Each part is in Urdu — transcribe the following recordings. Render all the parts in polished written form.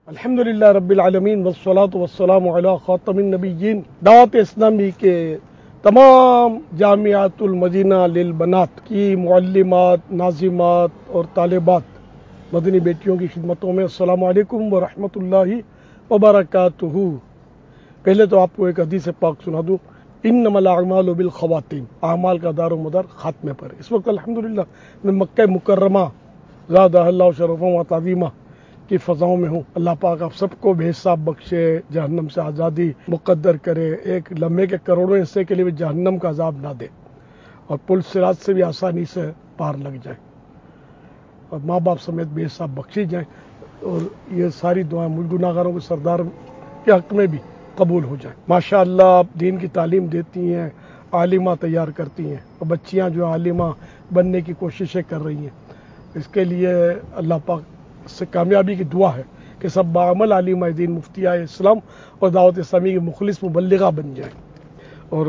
الحمدللہ رب العالمین والصلاة والسلام علی خاتم النبیین۔ دعوت اسلامی کے تمام جامعات المدینہ للبنات کی معلمات، ناظمات اور طالبات مدنی بیٹیوں کی خدمتوں میں السلام علیکم ورحمۃ اللہ وبرکاتہ۔ پہلے تو آپ کو ایک حدیث پاک سنا دوں، انما الاعمال بالخواتیم، اعمال کا دار و مدار خاتمے پر۔ اس وقت الحمدللہ میں مکہ مکرمہ زادہ اللہ شرفا و تعظیمہ کی فضاؤں میں ہوں۔ اللہ پاک آپ سب کو بے حساب بخشے، جہنم سے آزادی مقدر کرے، ایک لمحے کے کروڑوں حصے کے لیے بھی جہنم کا عذاب نہ دے، اور پل صراط سے بھی آسانی سے پار لگ جائے، اور ماں باپ سمیت بے حساب بخشی جائیں، اور یہ ساری دعائیں مجھ گناہ گاروں کے سردار کے حق میں بھی قبول ہو جائیں۔ ماشاء اللہ آپ دین کی تعلیم دیتی ہیں، عالمہ تیار کرتی ہیں، اور بچیاں جو عالمہ بننے کی کوششیں کر رہی ہیں، اس کے لیے اللہ پاک سے کامیابی کی دعا ہے کہ سب بعمل عالمہ دین، مفتیہ اسلام اور دعوت اسلامی کی مخلص مبلغہ بن جائیں، اور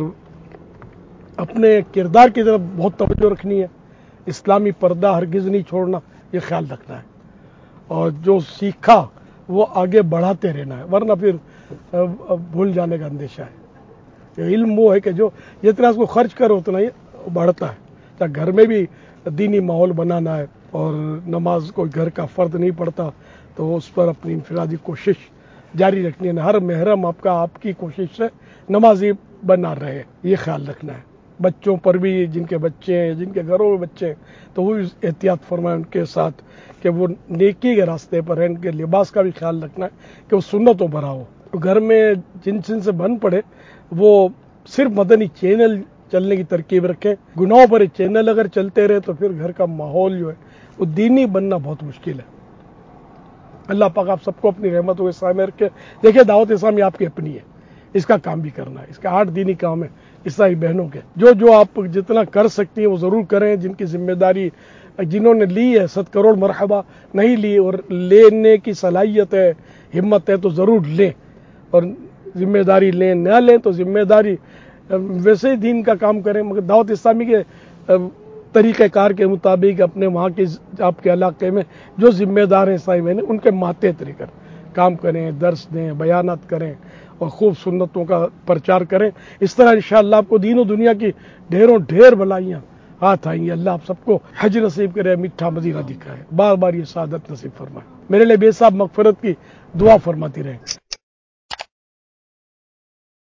اپنے کردار کی طرف بہت توجہ رکھنی ہے، اسلامی پردہ ہرگز نہیں چھوڑنا، یہ خیال رکھنا ہے، اور جو سیکھا وہ آگے بڑھاتے رہنا ہے، ورنہ پھر بھول جانے کا اندیشہ ہے۔ علم وہ ہے کہ جو جتنا اس کو خرچ کرو اتنا ہی بڑھتا ہے۔ چاہے گھر میں بھی دینی ماحول بنانا ہے، اور نماز کوئی گھر کا فرد نہیں پڑھتا تو اس پر اپنی انفرادی کوشش جاری رکھنی ہے، ہر محرم آپ کی کوشش سے نمازی بنا رہے، یہ خیال رکھنا ہے۔ بچوں پر بھی، جن کے بچے ہیں، جن کے گھروں میں بچے ہیں، تو وہ احتیاط فرمائیں ان کے ساتھ کہ وہ نیکی کے راستے پر ہیں۔ ان کے لباس کا بھی خیال رکھنا ہے کہ وہ سنتوں پر ہو۔ گھر میں جن سے بن پڑے وہ صرف مدنی چینل چلنے کی ترکیب رکھیں۔ گناہوں پر چینل اگر چلتے رہے تو پھر گھر کا ماحول جو ہے وہ دینی بننا بہت مشکل ہے۔ اللہ پاک آپ سب کو اپنی رحمتوں کے سامنے رکھے۔ دیکھیں دعوت اسلامی آپ کی اپنی ہے، اس کا کام بھی کرنا ہے، اس کے 8 دینی کام ہے عیسائی بہنوں کے، جو آپ جتنا کر سکتی ہیں وہ ضرور کریں۔ جن کی ذمہ داری جنہوں نے لی ہے 100 کروڑ مرحبا، نہیں لی اور لینے کی صلاحیت ہے، ہمت ہے تو ضرور لیں، اور ذمہ داری لیں، نہ لیں تو ذمہ داری ویسے ہی دین کا کام کریں، مگر دعوت اسلامی کے طریقہ کار کے مطابق اپنے وہاں کے آپ کے علاقے میں جو ذمہ دار ہیں عیسائی بہنیں، ان کے ماتے طریقے کام کریں، درس دیں، بیانات کریں، اور خوب سنتوں کا پرچار کریں۔ اس طرح انشاءاللہ آپ کو دین و دنیا کی ڈھیر بھلائیاں ہاتھ آئیں گی۔ اللہ آپ سب کو حج نصیب کرے، میٹھا مدینہ دکھائے، بار بار یہ سعادت نصیب فرمائے، میرے لیے بے حساب مغفرت کی دعا فرماتی رہیں۔